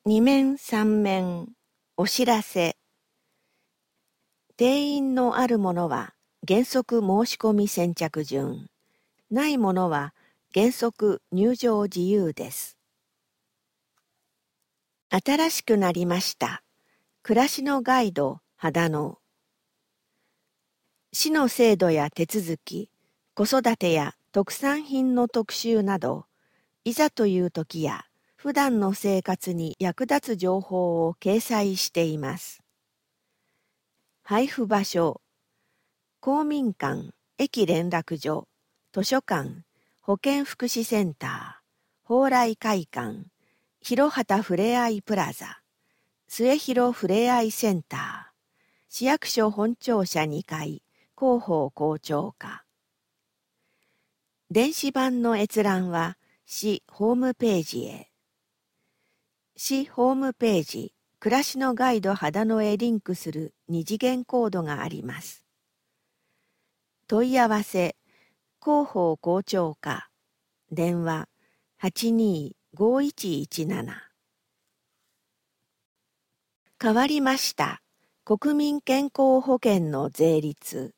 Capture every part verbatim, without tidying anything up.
二面三面お知らせ。定員のあるものは原則申し込み先着順、ないものは原則入場自由です。新しくなりました。暮らしのガイド秦野。市の制度や手続き、子育てや特産品の特集など、いざという時や普段の生活に役立つ情報を掲載しています。配布場所、公民館、駅連絡所、図書館、保健福祉センター、蓬莱会館、広畑ふれあいプラザ、末広ふれあいセンター、市役所本庁舎にかい、広報校長課。電子版の閲覧は市ホームページへ。市ホームページ、暮らしのガイド秦野へリンクする二次元コードがあります。問い合わせ、広報校長課、電話 はちにーごいちいちなな。変わりました。国民健康保険の税率。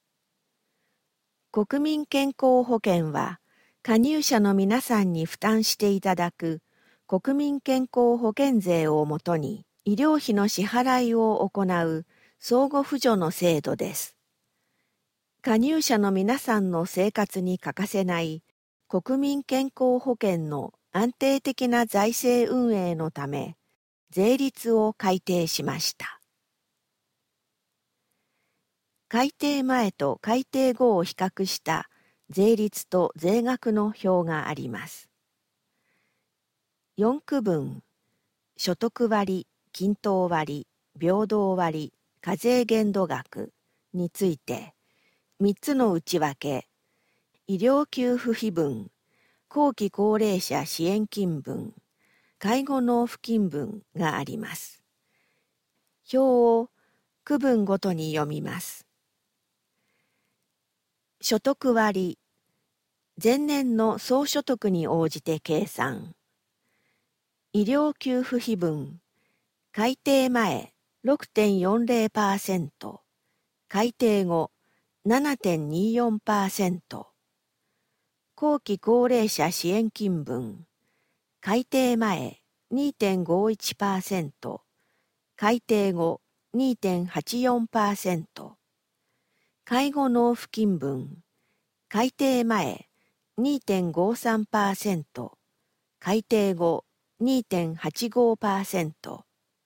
国民健康保険は、加入者の皆さんに負担していただく国民健康保険税をもとに医療費の支払いを行う相互扶助の制度です。加入者の皆さんの生活に欠かせない国民健康保険の安定的な財政運営のため、税率を改定しました。改定前と改定後を比較した税率と税額の表があります。よん区分、所得割、均等割、平等割、課税限度額について、みっつの内訳、医療給付費分、後期高齢者支援金分、介護納付金分があります。表を区分ごとに読みます。所得割、前年の総所得に応じて計算。医療給付費分、改定前 ろくてんよんぜろパーセント、改定後 ななてんにじゅうよんパーセント。後期高齢者支援金分、改定前 にてんごいちパーセント、改定後 にてんはちよんパーセント。介護納付金分、改定前 にてんごさんパーセント、改定後 にてんはちごパーセント。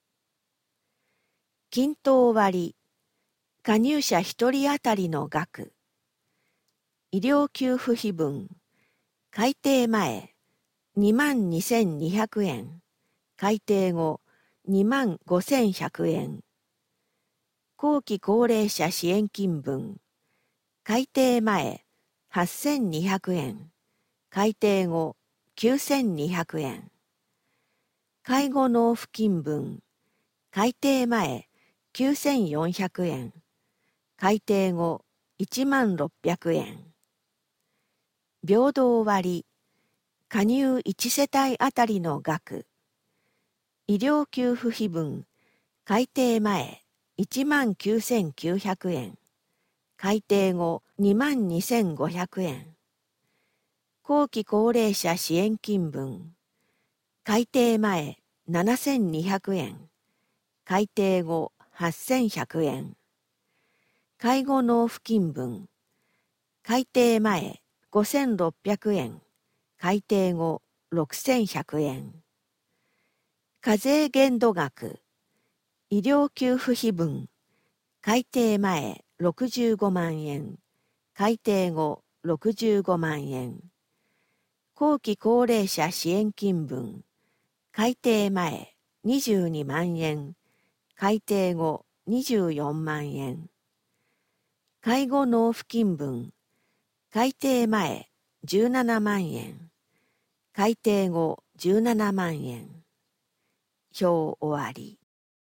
均等割、加入者ひとり当たりの額。医療給付費分、改定前にまんにせんにひゃくえん、改定後にまんごせんひゃくえん。後期高齢者支援金分、改定前はっせんにひゃくえん、改定後きゅうせんにひゃくえん。介護納付金分、改定前きゅうせんよんひゃくえん、改定後いちまんろっぴゃくえん。平等割、加入いち世帯あたりの額。医療給付費分、改定前いちまんきゅうせんきゅうひゃくえん、改定後にまんにせんごひゃくえん。後期高齢者支援金分、改定前ななせんにひゃくえん、改定後はっせんひゃくえん。介護納付金分、改定前ごせんろっぴゃくえん、改定後ろくせんひゃくえん。課税限度額、医療給付費分、改定前ろくじゅうごまんえん、改定後ろくじゅうごまんえん。後期高齢者支援金分、改定前にじゅうにまんえん、改定後にじゅうよんまんえん。介護納付金分、改定前じゅうななまんえん、改定後じゅうななまんえん。表終わり。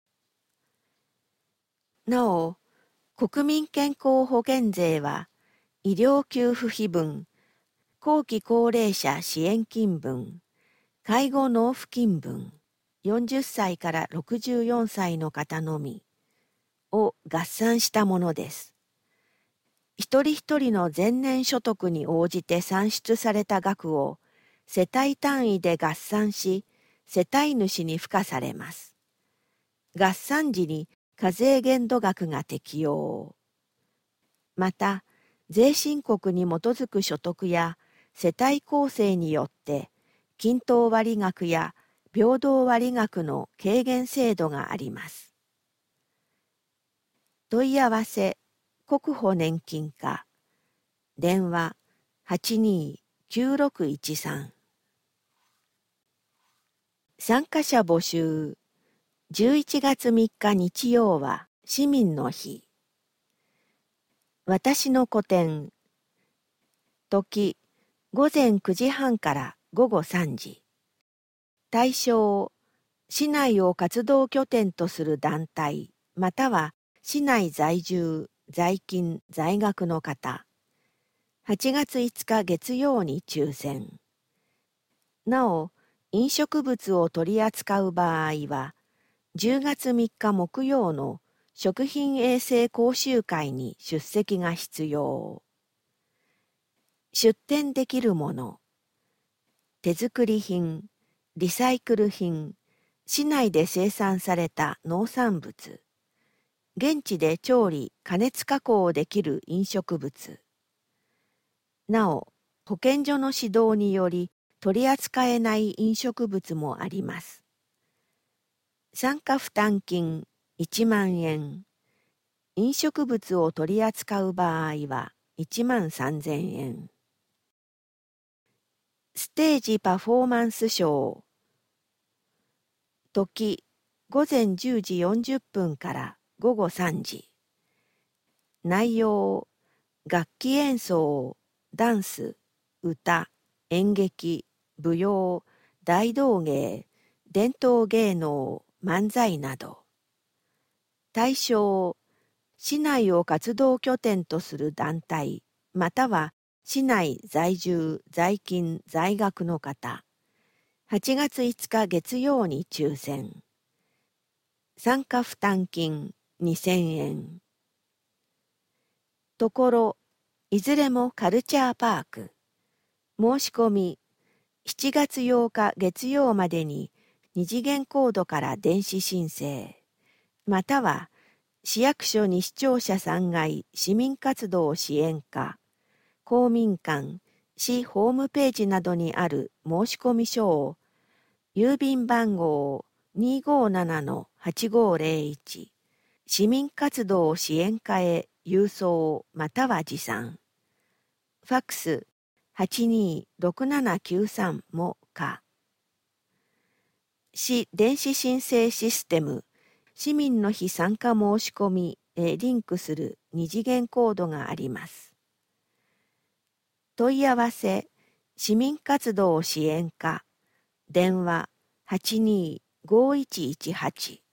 なお、国民健康保険税は、医療給付費分、後期高齢者支援金分、介護納付金分、 よんじゅっさいからろくじゅうよんさいの方のみを合算したものです。一人一人の前年所得に応じて算出された額を世帯単位で合算し、世帯主に付加されます。合算時に課税限度額が適用。また、税申告に基づく所得や世帯構成によって均等割額や平等割額の軽減制度があります。問い合わせ国保年金課電話 はちにーきゅうろくいちさん 参加者募集じゅういちがつみっか日曜は市民の日。私の個展時ごぜんくじはんからごごさんじ。対象市内を活動拠点とする団体または市内在住在勤在学の方。はちがついつか月曜に抽選。なお飲食物を取り扱う場合はじゅうがつみっか木曜の食品衛生講習会に出席が必要。出店できるもの。手作り品、リサイクル品、市内で生産された農産物、現地で調理・加熱加工できる飲食物。なお、保健所の指導により取り扱えない飲食物もあります。参加負担金いちまんえん。飲食物を取り扱う場合はいちまんさんぜんえん。ステージパフォーマンスショー。時ごぜんじゅうじよんじゅっぷんからごごさんじ。内容楽器演奏、ダンス、歌、演劇、舞踊、大道芸、伝統芸能、漫才など。対象市内を活動拠点とする団体または市内在住在勤在学の方。はちがついつか月曜に抽選。参加負担金にせんえん。ところ、いずれもカルチャーパーク。申し込み、しちがつようか月曜までに二次元コードから電子申請、または市役所西庁舎さんがい市民活動支援課、公民館、市ホームページなどにある申込書を、郵便番号 にーごーななのはちごーぜろいち、市民活動支援課へ郵送または持参。ファックス はちにーろくななきゅうさん もか。市電子申請システム市民の日参加申し込みへリンクする二次元コードがあります。問い合わせ市民活動支援課電話 はちにーごーいちいちはち。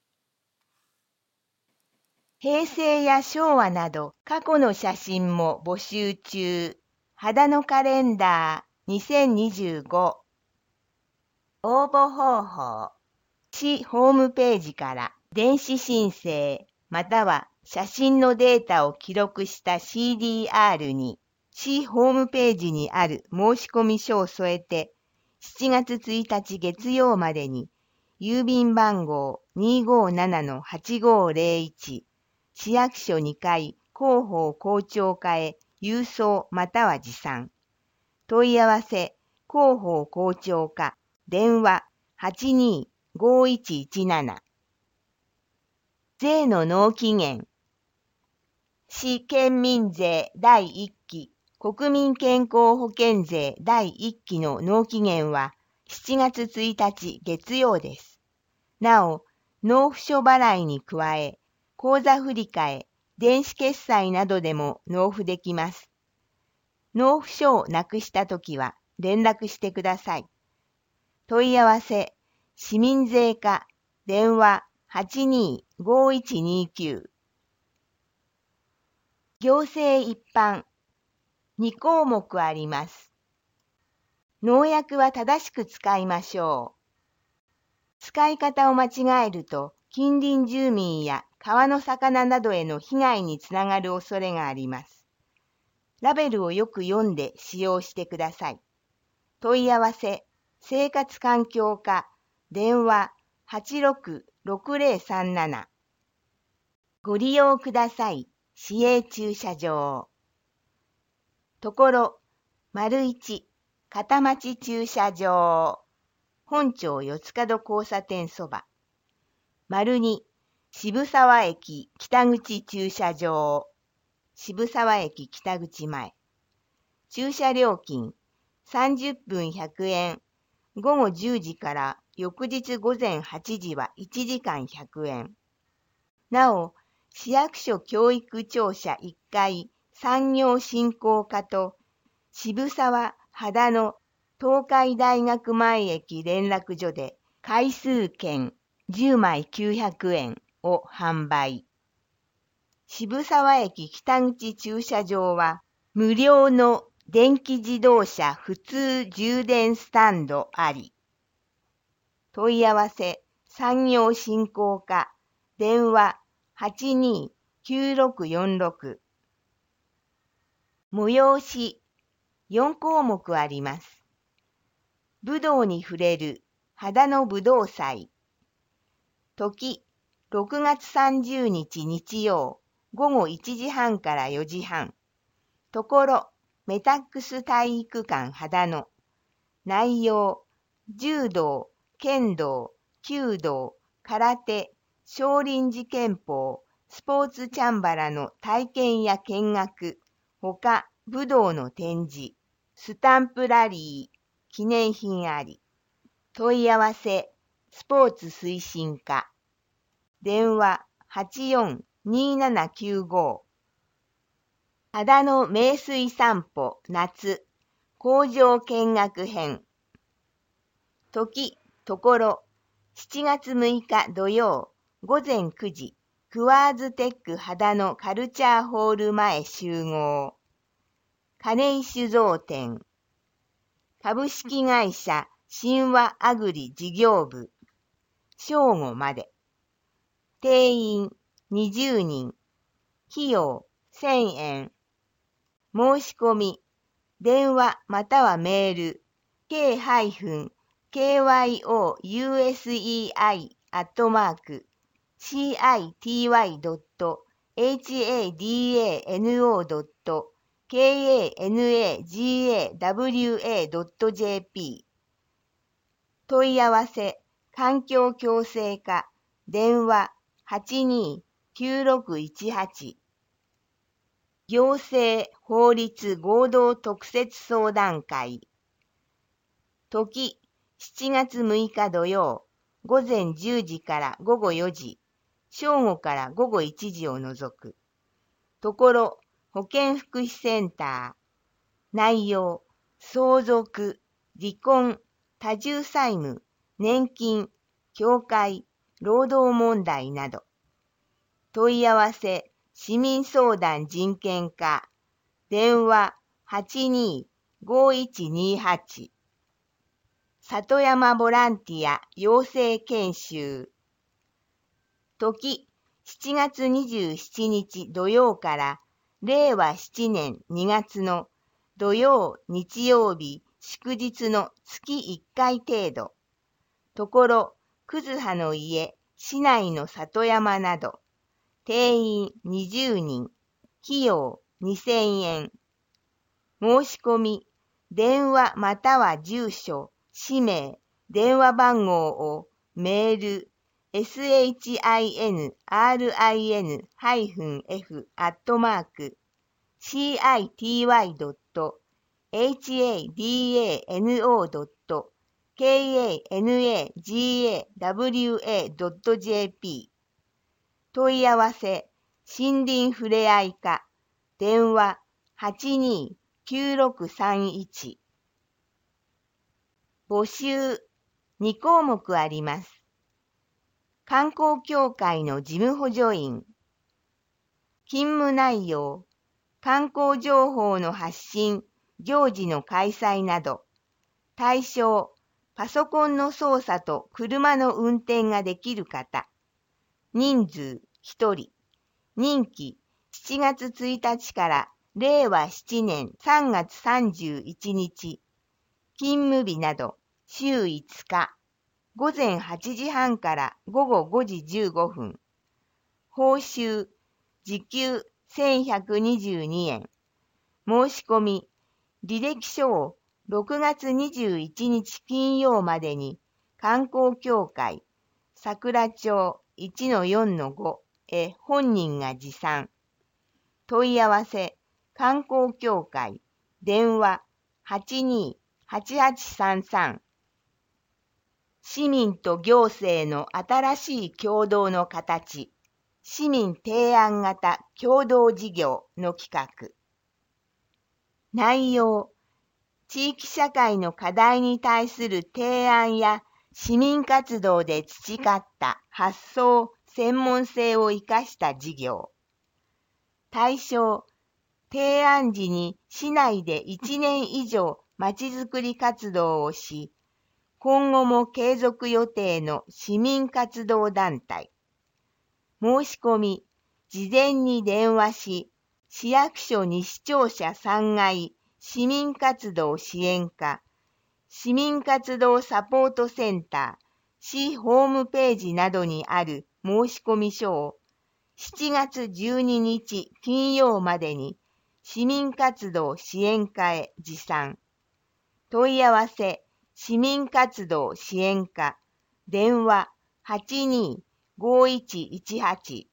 平成や昭和など過去の写真も募集中。秦野カレンダーにせんにじゅうご。応募方法。市ホームページから電子申請または写真のデータを記録した シーディーアール に市ホームページにある申込書を添えてしちがつついたち月曜までに郵便番号 にーごーななのはちごーぜろいち 市役所にかい広報広聴課へ郵送または持参。問い合わせ広報広聴課電話 はちにーごーいちいちなな。税の納期限。市県民税だいいっき国民健康保険税だいいっきの納期限はしちがつついたち月曜です。なお、納付書払いに加え、口座振替、電子決済などでも納付できます。納付書をなくしたときは連絡してください。問い合わせ、市民税課、電話 はちにーごーいちにーきゅう。行政一般、にこうもくあります。農薬は正しく使いましょう。 使い方を間違えると、近隣住民や川の魚などへの被害につながる恐れがあります。ラベルをよく読んで使用してください。問い合わせ、生活環境課、電話 はちろくろくぜろさんなな。ご利用ください。市営駐車場。ところ、丸一、片町駐車場。本町四つ角交差点そば。丸二、渋沢駅北口駐車場。渋沢駅北口前。駐車料金、さんじゅっぷんひゃくえん。午後じゅうじから翌日午前はちじはいちじかんひゃくえん。なお、市役所教育庁舎いっかい産業振興課と渋沢秦野東海大学前駅連絡所で回数券じゅうまいきゅうひゃくえんを販売。渋沢駅北口駐車場は無料の電気自動車普通充電スタンドあり。問い合わせ産業振興課電話 はちにーきゅうろくよんろく。催しよんこうもくあります。武道に触れる秦野武道祭。時ろくがつさんじゅうにち日曜午後いちじはんからよじはん。ところメタックス体育館秦野。内容柔道、剣道、弓道、空手、少林寺拳法、スポーツチャンバラの体験や見学、ほか武道の展示、スタンプラリー、記念品あり。問い合わせ、スポーツ推進課。電話 はちよんにーななきゅうご。秦野名水散歩夏工場見学編。時、ところ、しちがつむいか土曜、午前くじ、クワーズテック秦野カルチャーホール前集合。金井酒造店。株式会社神話アグリ事業部。正午まで。定員にじゅうにん。費用せんえん。申し込み、電話またはメール、ケーケーワイオーユーエスイーアイ アットマーク、シーアイティーワイドットエイチエーディーエーエヌオードットケーエーエヌエージーエーダブリューエードットジェーピー。問い合わせ、環境共生課、電話 はちにーきゅうろくいちはち。行政法律合同特設相談会。時、しちがつむいか土曜、午前じゅうじから午後よじ、正午から午後いちじを除く。ところ、保健福祉センター。内容、相続、離婚、多重債務、年金、教会、労働問題など。問い合わせ、市民相談人権課。電話 はちにーごいちにはち。里山ボランティア養成研修。時、しちがつにじゅうしちにち土曜かられいわしちねんにがつの土曜、日曜日、祝日の月いっかい程度。ところ、くずはの家、市内の里山など。定員にじゅうにん。費用にせんえん。申し込み、電話または住所、氏名、電話番号をメール、シンリン -エフ アットマーク シーアイティーワイドットエイチエーディーエーエヌオードットケーエーエヌエージーエーダブリューエードットジェーピー。問い合わせ、森林ふれあい課、電話 はちにーきゅうろくさんいち。募集にこうもくあります。観光協会の事務補助員。勤務内容、観光情報の発信、行事の開催など。対象、 パソコンの操作と車の運転ができる方。人数ひとり。任期しちがつついたちかられいわしちねんさんがつさんじゅういちにち。勤務日などしゅういつか。ごぜんはちじはんからごごごじじゅうごふん。報酬時給せんひゃくにじゅうにえん。申し込み履歴書をろくがつにじゅういちにち金曜までに観光協会桜町 いちのよんのご へ本人が持参。問い合わせ観光協会電話 はちにーはちはちさんさん。市民と行政の新しい共同の形、市民提案型共同事業の企画。内容、地域社会の課題に対する提案や市民活動で培った発想、専門性を生かした事業。対象、提案時に市内でいちねんいじょうまちづくり活動をし、今後も継続予定の市民活動団体。申し込み、事前に電話し、市役所西庁舎さんがい市民活動支援課、市民活動サポートセンター、市ホームページなどにある申込書をしちがつじゅうににち金曜までに市民活動支援課へ持参。問い合わせ、市民活動支援課、電話 はちにーごいちいちはち。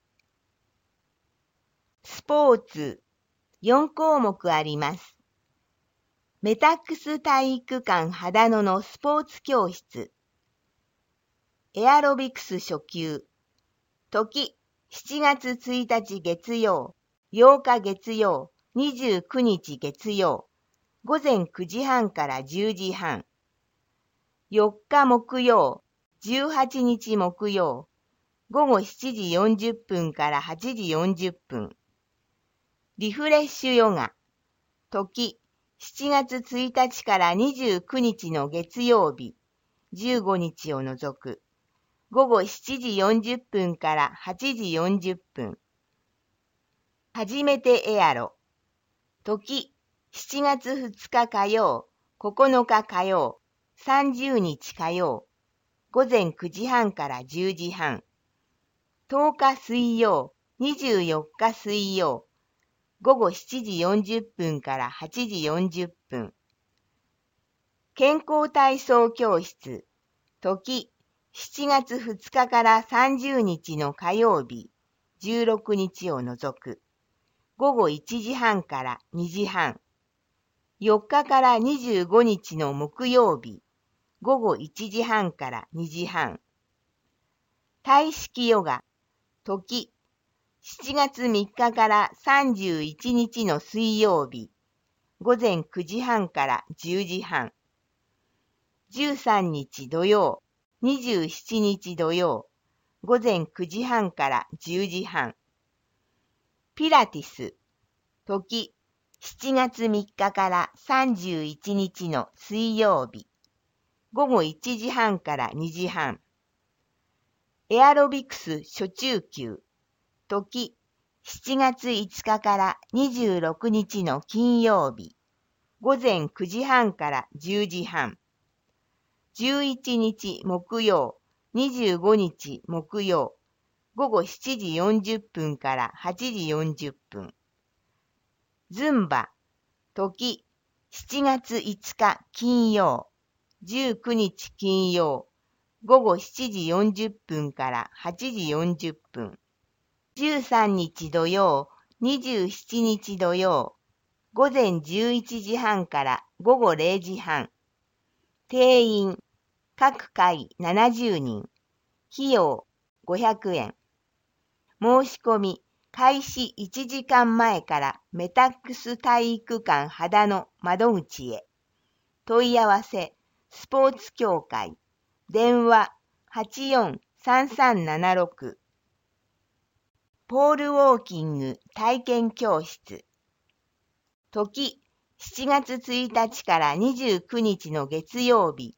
スポーツ、よんこうもくあります。メタックス体育館秦野のスポーツ教室。エアロビクス初級。時、しちがつついたち月曜、ようか月曜、にじゅうくにち月曜、ごぜんくじはんからじゅうじはん。よっか木曜、じゅうはちにち木曜、ごごしちじよんじゅっぷんからはちじよんじゅっぷん。リフレッシュヨガ。時、しちがつついたちからにじゅうくにちの月曜日、じゅうごにちを除く。ごごしちじよんじゅっぷんからはちじよんじゅっぷん。はじめてエアロ。時、しちがつふつか火曜、ここのか火曜、さんじゅうにち火曜、ごぜんくじはんからじゅうじはん。とおか水曜、にじゅうよっか水曜、ごごしちじよんじゅっぷんからはちじよんじゅっぷん。健康体操教室。時、しちがつふつかからさんじゅうにちの火曜日、じゅうろくにちを除く。ごごいちじはんからにじはん。よっかからにじゅうごにちの木曜日、ごごいちじはんからにじはん。体式ヨガ。時、しちがつみっかからさんじゅういちにちの水曜日、ごぜんくじはんからじゅうじはん。じゅうさんにち土曜、にじゅうしちにち土曜、ごぜんくじはんからじゅうじはん。ピラティス。時、しちがつみっかからさんじゅういちにちの水曜日、ごごいちじはんからにじはん。エアロビクス初中級。時、しちがついつかからにじゅうろくにちの金曜日、ごぜんくじはんからじゅうじはん。じゅういちにち木曜、にじゅうごにち木曜、ごごしちじよんじゅっぷんからはちじよんじゅっぷん。ズンバ。時、しちがついつか金曜、じゅうくにち金曜、ごごしちじよんじゅっぷんからはちじよんじゅっぷん。じゅうさんにち土曜、にじゅうしちにち土曜、ごぜんじゅういちじはんからごごれいじはん。定員、各回ななじゅうにん。費用、ごひゃくえん。申し込み、開始いちじかんまえからメタックス体育館秦野窓口へ。問い合わせ、スポーツ協会。電話 はちよんさんさんななろく。ポールウォーキング体験教室。時、しちがつついたちからにじゅうくにちの月曜日、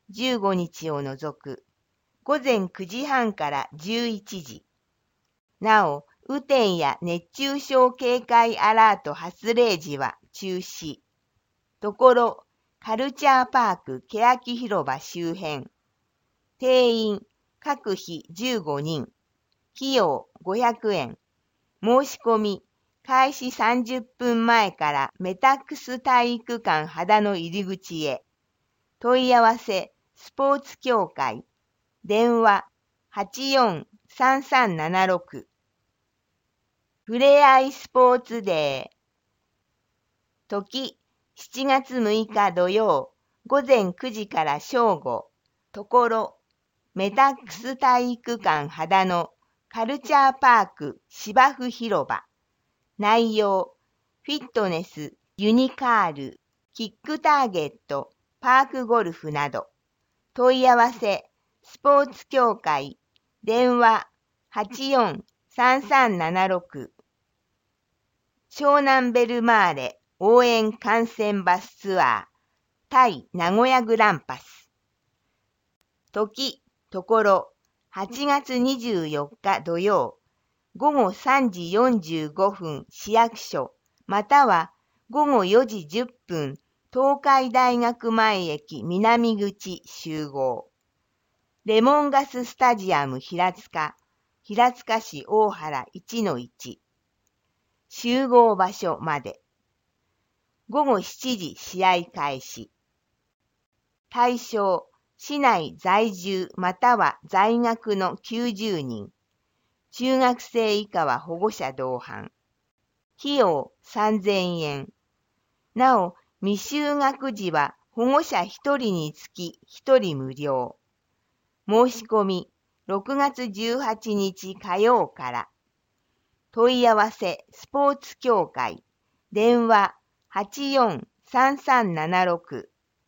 じゅうごにちを除く、ごぜんくじはんからじゅういちじ。なお、雨天や熱中症警戒アラート発令時は中止。ところ、カルチャーパーク欅広場周辺。定員、各日じゅうごにん。費用ごひゃくえん。申し込み、開始さんじゅっぷんまえからメタックス体育館秦の入り口へ。問い合わせ、スポーツ協会。電話、はちよんさんさんななろく。ふれあいスポーツデー。時、しちがつむいか土曜、ごぜんくじから正午。ところ、メタックス体育館秦のカルチャーパーク芝生広場。内容、フィットネス、ユニカール、キックターゲット、パークゴルフなど。問い合わせ、スポーツ協会。電話、はちよんさんさんななろく。湘南ベルマーレ応援観戦バスツアー、対名古屋グランパス。時、ところ、はちがつにじゅうよっか土曜、ごごさんじよんじゅうごふん市役所、またはごごよじじゅっぷん東海大学前駅南口集合。レモンガススタジアム平塚、平塚市大原 いちのいち。集合場所まで。ごごしちじ試合開始。対象、市内在住または在学のきゅうじゅうにん。中学生以下は保護者同伴。費用さんぜんえん。なお、未就学児は保護者ひとりにつきひとり無料。申し込み、ろくがつじゅうはちにち火曜から。問い合わせ、スポーツ協会。電話、はちよんさんさんななろく。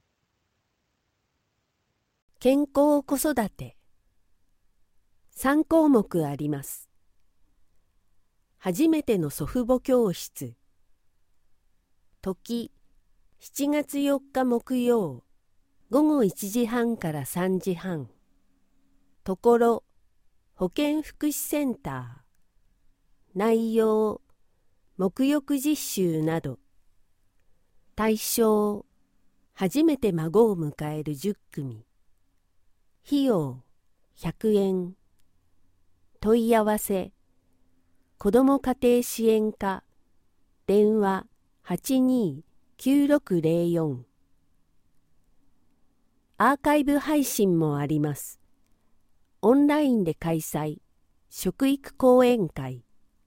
健康子育て。さんこうもくあります。初めての祖父母教室。時、しちがつよっか木曜、ごごいちじはんからさんじはん。ところ、保健福祉センター。内容、沐浴実習など。対象、初めて孫を迎えるじゅっくみ。費用、ひゃくえん。問い合わせ、子ども家庭支援課。電話、はちにーきゅうろくぜろよん。アーカイブ配信もあります。オンラインで開催、食育講演会。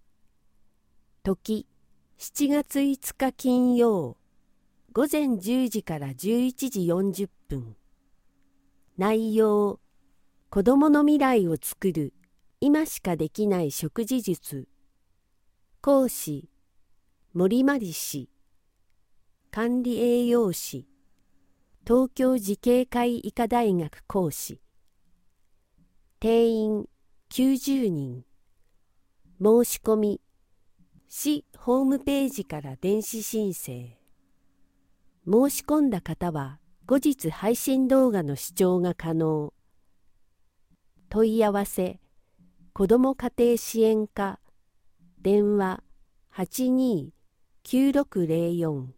時、しちがついつか金曜、ごぜんじゅうじからじゅういちじよんじゅっぷん。内容、子どもの未来をつくる、今しかできない食事術。講師、森まり氏。管理栄養士、東京慈恵会医科大学講師。定員きゅうじゅうにん。申し込み、市ホームページから電子申請。申し込んだ方は後日配信動画の視聴が可能。問い合わせ、子ども家庭支援課。電話、はちにーきゅうろくぜろよん。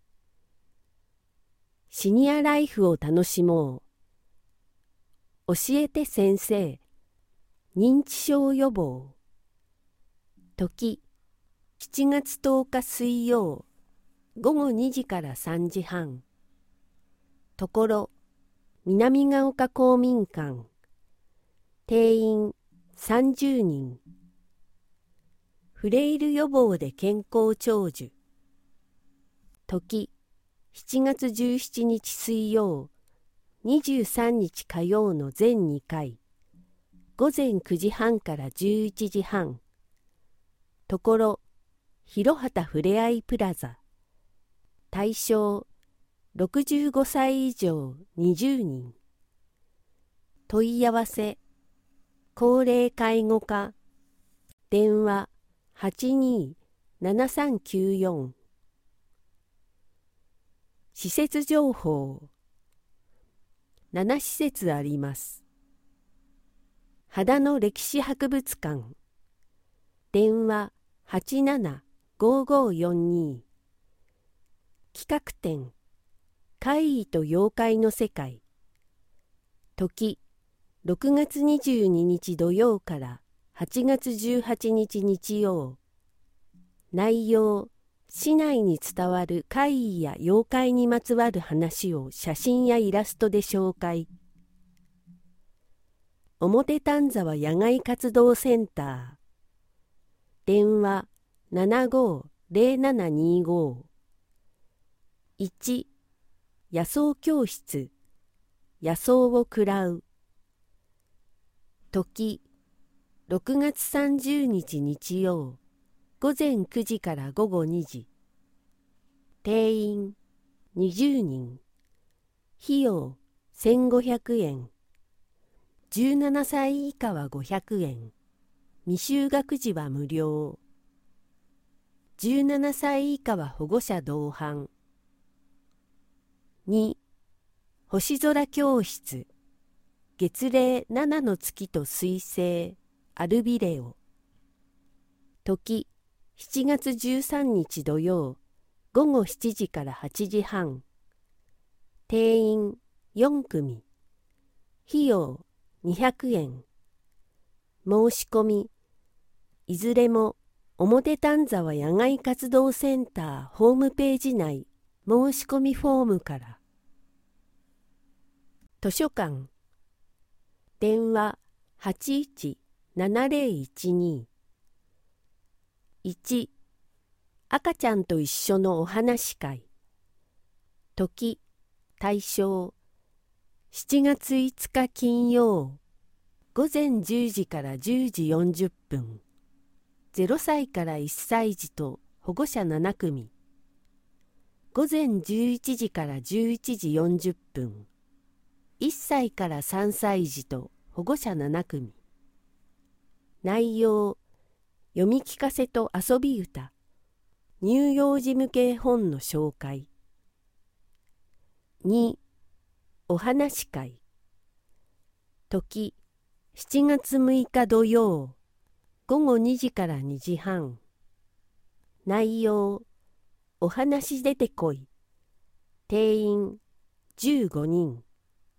シニアライフを楽しもう。教えて先生。認知症予防。時、しちがつとおか水曜、ごごにじからさんじはん。ところ、南ヶ丘公民館。定員さんじゅうにん。フレイル予防で健康長寿。時、しちがつじゅうしちにち水曜、にじゅうさんにち火曜の全にかい。ごぜんくじはんからじゅういちじはん。ところ、広畑ふれあいプラザ。対象、ろくじゅうごさい以上にじゅうにん。問い合わせ、高齢介護課。電話、はちにーななさんきゅうよん。施設情報。 なな施設あります。秦野歴史博物館。電話はちななごーごーよんに。企画展怪異と妖怪の世界。時ろくがつにじゅうににち土曜からはちがつじゅうはちにち日曜。内容、市内に伝わる怪異や妖怪にまつわる話を写真やイラストで紹介。表丹沢野外活動センター。電話ななごーぜろななにご。いち、野草教室。野草を喰らう。時ろくがつさんじゅうにち日曜。午前くじから午後にじ。定員にじゅうにん。費用せんごひゃくえん。じゅうななさい以下はごひゃくえん。未就学児は無料。じゅうななさい以下は保護者同伴。に、星空教室。月齢ななの月と水星、アルビレオ。時しちがつじゅうさんにち土曜、午後しちじからはちじはん。定員よんくみ。費用にひゃくえん。申し込み、いずれも表丹沢野外活動センターホームページ内申し込みフォームから。図書館。電話はちいちななぜろいちに。いち、赤ちゃんと一緒のお話会。時、対象、しちがついつか金曜、午前じゅうじからじゅうじよんじゅっぷん。ゼロさいからいっさい児と保護者ななくみ。午前じゅういちじからじゅういちじよんじゅっぷん。いっさいからさんさい児と保護者ななくみ。内容、読み聞かせと遊び歌。乳幼児向け本の紹介。に、お話会。時、しちがつむいか土曜、午後にじからにじはん。内容、お話出てこい。定員じゅうごにん。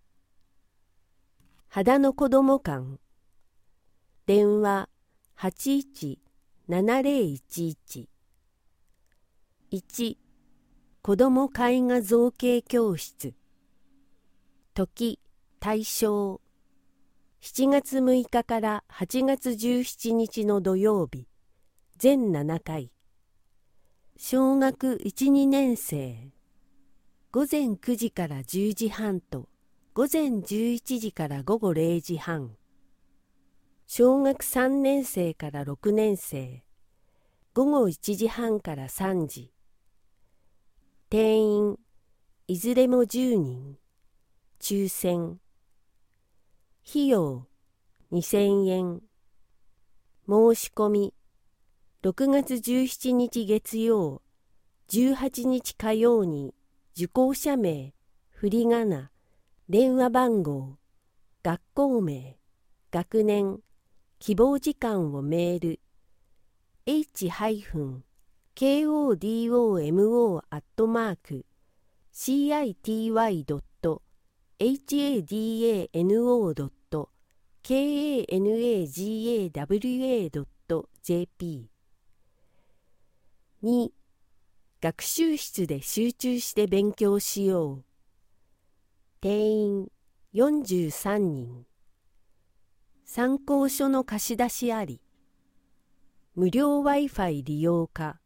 秦野子ども館。電話はちいちななぜろいちいち。いち、子ども絵画造形教室。時、対象、しちがつむいかからはちがつじゅうしちにちの土曜日、全ななかい。小学いち、にねんせい。午前くじからじゅうじはんと午前じゅういちじから午後れいじはん。小学さんねんせいからろくねんせい。午後いちじはんからさんじ。定員いずれもじゅうにん。抽選。費用にせんえん。申し込みろくがつじゅうしちにち月曜、じゅうはちにち火曜に受講者名、振り仮名、電話番号、学校名、学年、希望時間をメール エイチケーオーディーオーエムオー アットマーク シーアイティーワイ ドット エイチエーディーエーエヌオー ドット ケーエーエヌエージーエーダブリューエー ドット ジェーピー。に、学習室で集中して勉強しよう。定員よんじゅうさんにん。参考書の貸し出しあり。無料 Wi-Fi 利用可。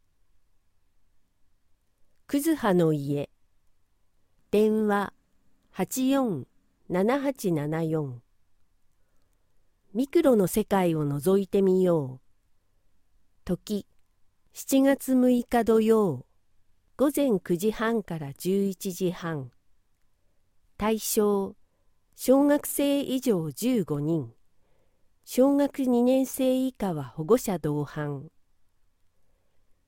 くずはの家。電話はちよんななはちななよん。ミクロの世界を覗いてみよう。時しちがつむいか土曜、午前くじはんからじゅういちじはん。対象小学生以上じゅうごにん。小学にねんせい以下は保護者同伴。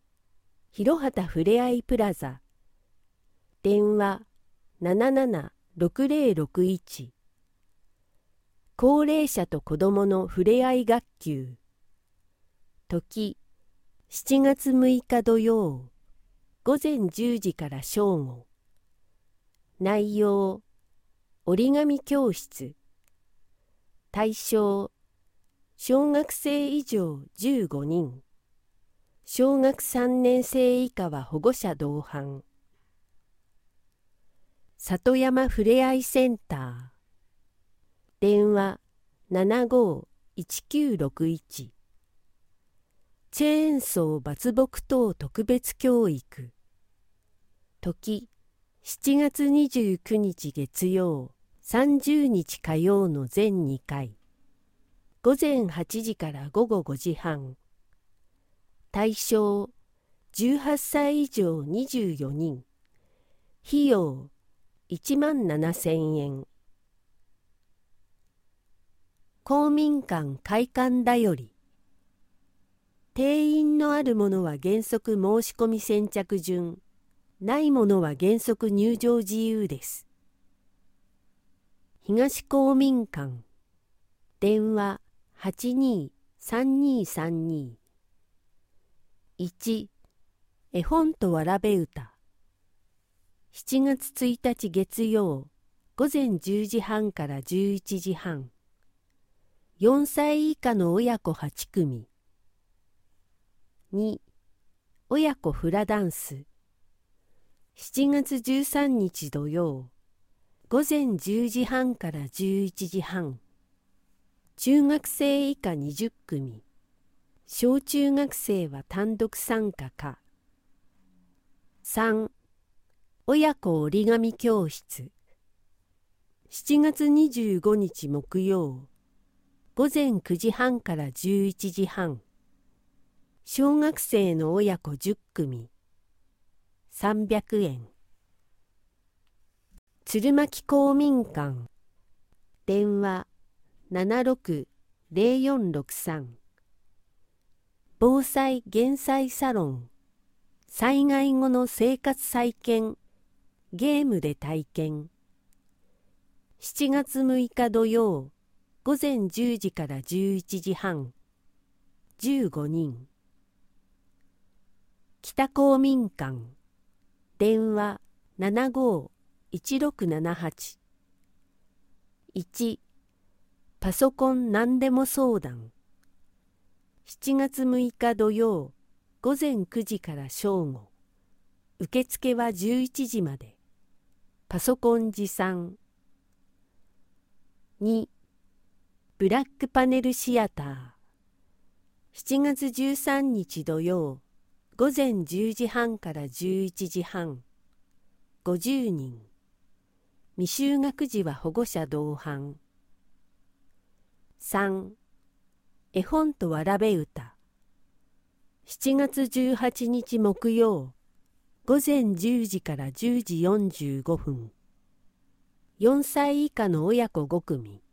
広畑ふれあいプラザ。電話ななななろくぜろろくいち高齢者と子どものふれあい学級時しちがつむいか土曜ごぜんじゅうじから正午内容折り紙教室対象小学生以上じゅうごにん小学さんねん生以下は保護者同伴里山ふれあいセンター電話 ななごーいちきゅうろくいち チェーンソー伐木等特別教育時しちがつにじゅうくにち月曜さんじゅうにち火曜の全にかいごぜんはちじからごごごじはん対象じゅうはっさい以上にじゅうよにん費用いちまんななせんえん公民館開館だより定員のあるものは原則申し込み先着順ないものは原則入場自由です。東公民館電話 はちにーさんにーさんにー いち絵本とわらべ歌しちがつついたち月曜ごぜんじゅうじはんからじゅういちじはんよんさい以下の親子はちくみに親子フラダンスしちがつじゅうさんにち土曜ごぜんじゅうじはんからじゅういちじはん中学生以下にじゅっくみ小中学生は単独参加かさん親子折り紙教室しちがつにじゅうごにち木曜ごぜんくじはんからじゅういちじはん小学生の親子じゅっくみさんびゃくえん鶴巻公民館電話 ななろくぜろよんろくさん 防災減災サロン災害後の生活再建ゲームで体験しちがつむいか土曜ごぜんじゅうじからじゅういちじはんじゅうごにん北公民館電話 ななごーいちろくななはち いちパソコン何でも相談しちがつむいか土曜ごぜんくじから正午受付はじゅういちじまでパソコン持参にブラックパネルシアターしちがつじゅうさんにち土曜ごぜんじゅうじはんからじゅういちじはんごじゅうにん未就学児は保護者同伴さん絵本とわらべ歌しちがつじゅうはちにち木曜ごぜんじゅうじからじゅうじよんじゅうごふんよんさい以下の親子ごくみ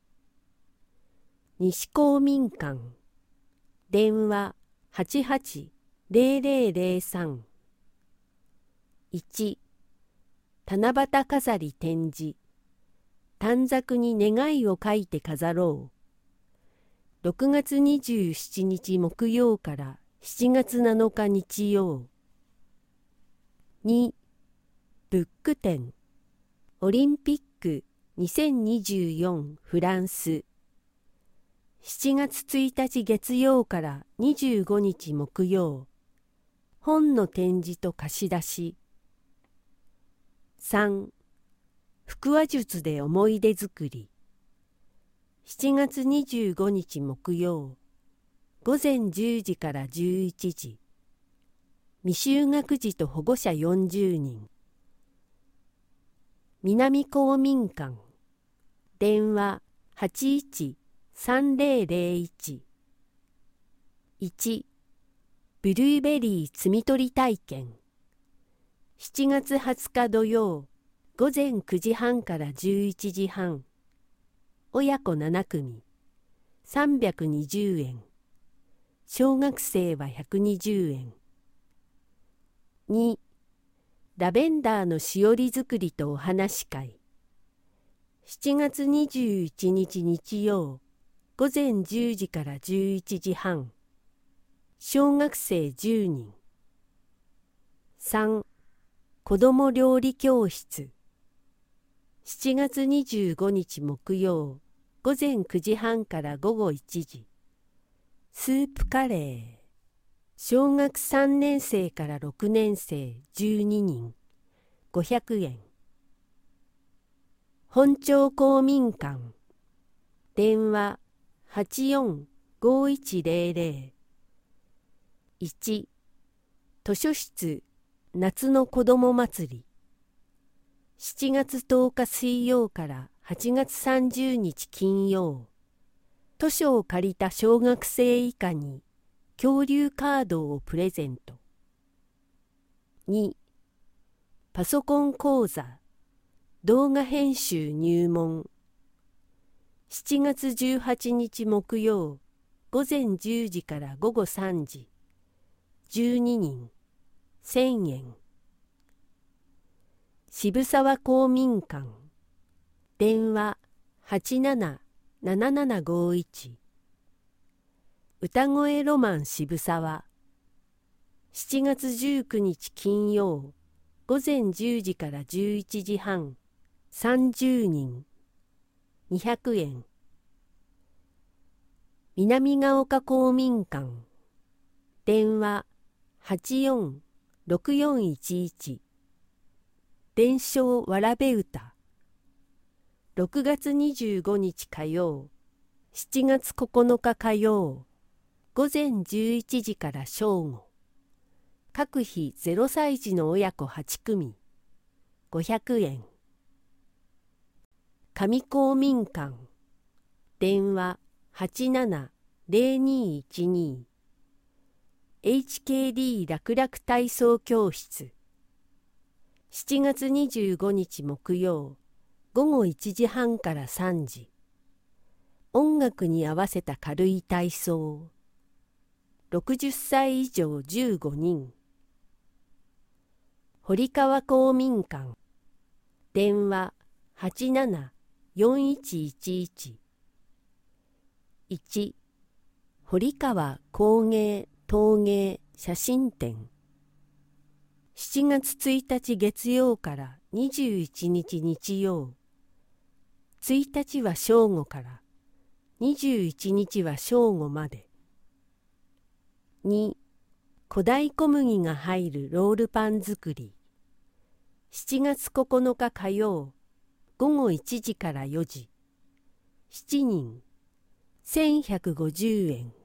西公民館電話 はちはちぜろぜろぜろさん いち七夕飾り展示短冊に願いを書いて飾ろうろくがつにじゅうしちにち木曜からしちがつなのか日曜にブック展オリンピックにせんにじゅうよんフランスしちがつついたち月曜からにじゅうごにち木曜本の展示と貸し出しさん腹話術で思い出作りしちがつにじゅうごにち木曜ごぜんじゅうじからじゅういちじ未就学児と保護者よんじゅうにん南公民館電話 はちいちさんぜろぜろいち いちブルーベリー摘み取り体験しちがつはつか土曜ごぜんくじはんからじゅういちじはん親子ななくみさんびゃくにじゅうえん小学生はひゃくにじゅうえんにラベンダーのしおり作りとお話し会しちがつにじゅういちにち日曜、午前じゅうじからじゅういちじはん。小学生じゅうにん。さん. 子ども料理教室。しちがつにじゅうごにち木曜、午前くじはんからごごいちじ。スープカレー。小学さんねんせいからろくねんせいじゅうににん。ごひゃくえん。本町公民館。電話 はちよんごいちぜろぜろ。いち. 図書室夏の子ども祭り。しちがつとおか水曜からはちがつさんじゅうにち金曜。図書を借りた小学生以下に恐竜カードをプレゼント。に. パソコン講座動画編集入門。しちがつじゅうはちにち木曜、午前じゅうじからごごさんじ。じゅうににん、せんえん。渋沢公民館。電話 はちななななななごいち。歌声ロマン渋沢。しちがつじゅうくにち金曜、午前じゅうじからじゅういちじはん。さんじゅうにん、にひゃくえん。南ヶ丘公民館。電話 はちよんろくよんいちいち。伝承わらべ歌。ろくがつにじゅうごにち火曜、しちがつここのか火曜、午前じゅういちじから正午。各日ゼロさい児の親子はちくみ。ごひゃくえん。上公民館。電話 はちななぜろにいちに。エイチケーディー 楽々体操教室。しちがつにじゅうごにち木曜、ごごいちじはんからさんじ。音楽に合わせた軽い体操。ろくじゅっさい以上じゅうごにん。堀川公民館。電話 はちななよんいちいちいち。いち. 堀川工芸陶芸写真展。しちがつついたち月曜からにじゅういちにち日曜。ついたちは正午からにじゅういちにちは正午まで。に. 古代小麦が入るロールパン作り。しちがつここのか火曜、ごごいちじからよじ。しちにん、せんひゃくごじゅうえん。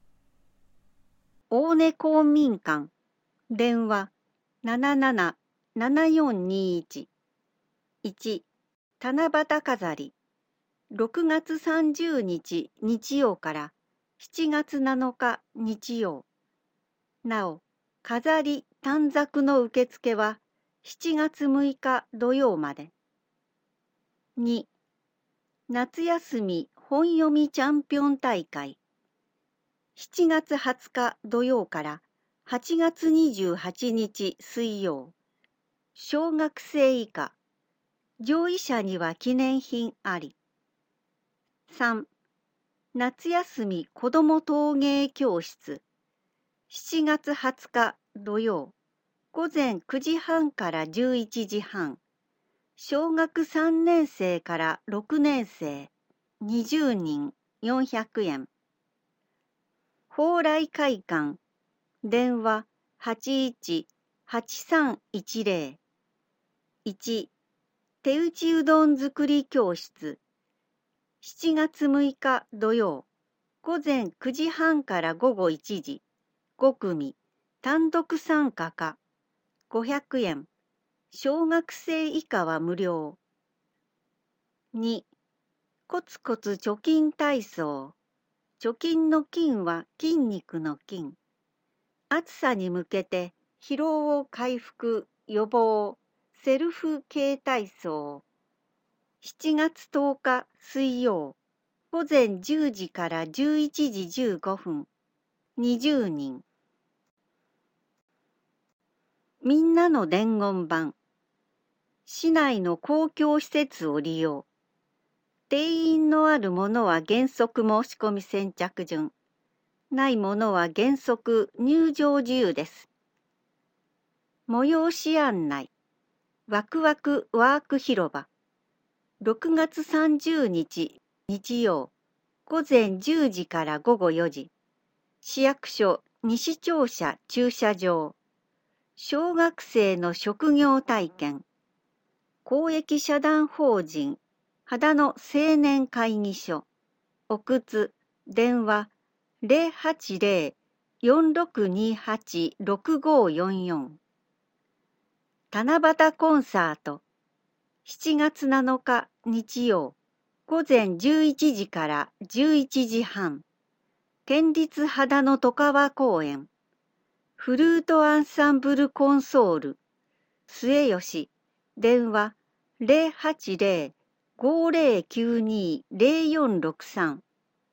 大根公民館。電話 ななななななよんにいち。いち. 七夕飾り。ろくがつさんじゅうにち日曜からしちがつなのか日曜。なお、飾り短冊の受付はしちがつむいか土曜まで。に. 夏休み本読みチャンピオン大会。しちがつはつか土曜からはちがつにじゅうはちにち水曜。小学生以下。上位者には記念品あり。さん. 夏休み子ども陶芸教室。しちがつはつか土曜。午前くじはんからじゅういちじはん。小学さんねんせいからろくねんせいにじゅうにんよんひゃくえん。蓬莱会館。電話 はちいちはちさんいちぜろ。いち. 手打ちうどん作り教室。しちがつむいか土曜。午前くじはんからごごいちじ。ごくみ。単独参加か。ごひゃくえん。小学生以下は無料。に. コツコツ貯金体操。貯金の金は筋肉の筋。暑さに向けて疲労を回復、予防、セルフ系体操。しちがつとおか水曜。午前じゅうじからじゅういちじじゅうごふん。にじゅうにん。みんなの伝言板。市内の公共施設を利用。 定員のあるものは原則申し込み先着順、ないものは原則入場自由です。催し案内、ワクワクワーク広場、ろくがつさんじゅうにち日曜、午前じゅうじから午後よじ、市役所西庁舎駐車場、小学生の職業体験、公益社団法人秦野青年会議所、お靴、電話ゼロはちゼロ よんろくにはち ろくごよんよん。七夕コンサート、しちがつなのか日曜、午前じゅういちじからじゅういちじはん、県立秦野外川公園、フルートアンサンブルコンソール、末吉、電話ゼロはちゼロ ごゼロきゅうに ゼロよんろくさん。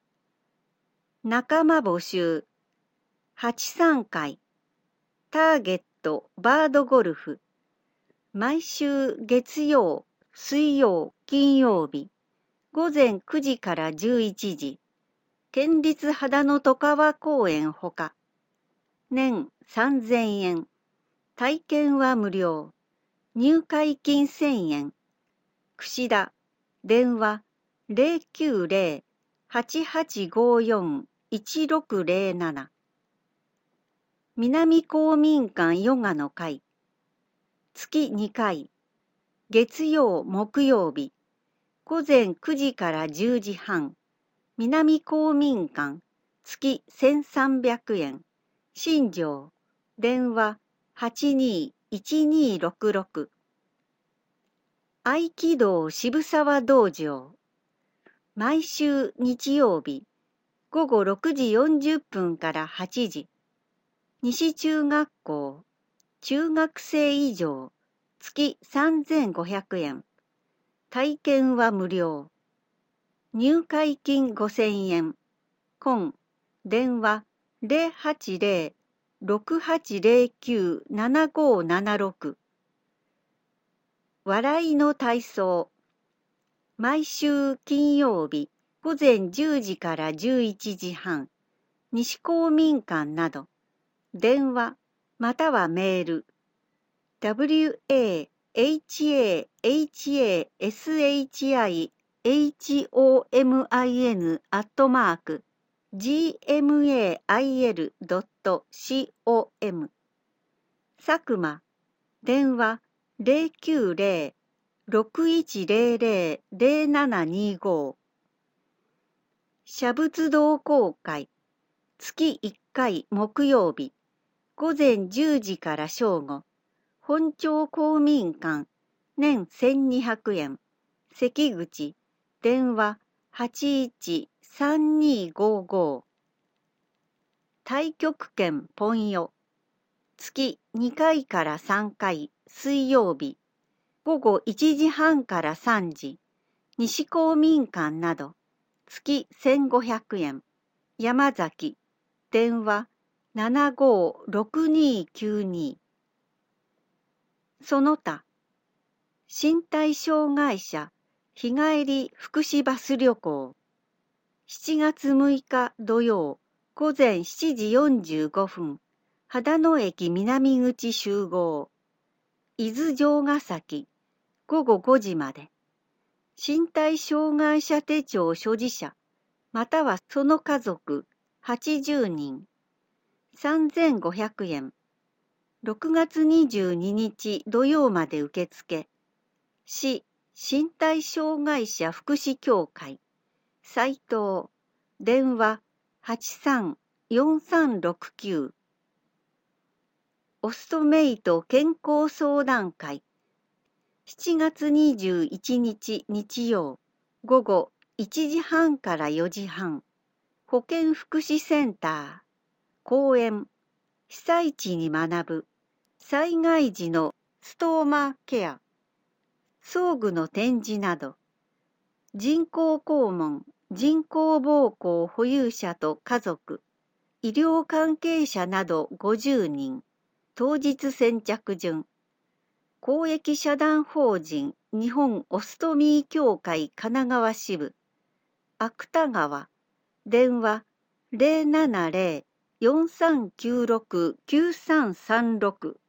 仲間募集、はちさんかい、ターゲットバードゴルフ、毎週月曜、水曜、金曜日、午前くじからじゅういちじ、県立秦野外川公園ほか、年さんぜんえん、体験は無料、入会金せんえん、串田、電話ゼロきゅうゼロ はちはちごよん いちろくゼロなな。南公民館ヨガの会、月にかい、月曜、木曜日、午前くじからじゅうじはん、南公民館、月せんさんびゃくえん、新庄、電話はちにーいちにーろくろく。合気道渋沢道場、毎週日曜日、午後ろくじよんじゅっぷんからはちじ、西中学校、中学生以上、月さんぜんごひゃくえん、体験は無料、入会金ごせんえん、今、電話ゼロはちゼロ ろくはちゼロきゅう ななごななろく。笑いの体操、毎週金曜日午前じゅうじからじゅういちじはん、西公民館など、電話またはメール、ダブリューエーエイチエーエイチエーエスエイチアイエイチオーエムアイエヌ アットマーク ジーエムエーアイエル ドット コム。佐久間、電話ゼロきゅうゼロ ろくいちゼロゼロ ゼロななにご。写仏同好会、月いっかい木曜日、午前じゅうじから正午、本町公民館、年せんにひゃくえん、関口、電話はちいちさんにごご。太極拳ポンヨ、月にかいからさんかい水曜日、午後いちじはんからさんじ、西公民館など、月せんごひゃくえん、山崎、電話ななごろくにきゅうに。その他、身体障害者日帰り福祉バス旅行、しちがつむいか土曜、午前しちじよんじゅうごふん、秦野駅南口集合、伊豆城ヶ崎、午後ごじまで。身体障害者手帳所持者、またはその家族はちじゅうにん、さんぜんごひゃくえん。ろくがつにじゅうににち土曜まで受付。市身体障害者福祉協会、斉藤、電話はちさんよんさんろくきゅう。オストメイト健康相談会、しちがつにじゅういちにち日曜、午後いちじはんからよじはん、保健福祉センター、講演、被災地に学ぶ、災害時のストーマケア、装具の展示など、人工肛門、人工膀胱保有者と家族、医療関係者などごじゅうにん、当日先着順、公益社団法人日本オストミー協会神奈川支部芥川電話 ゼロななゼロ よんさんきゅうろく きゅうさんさんろく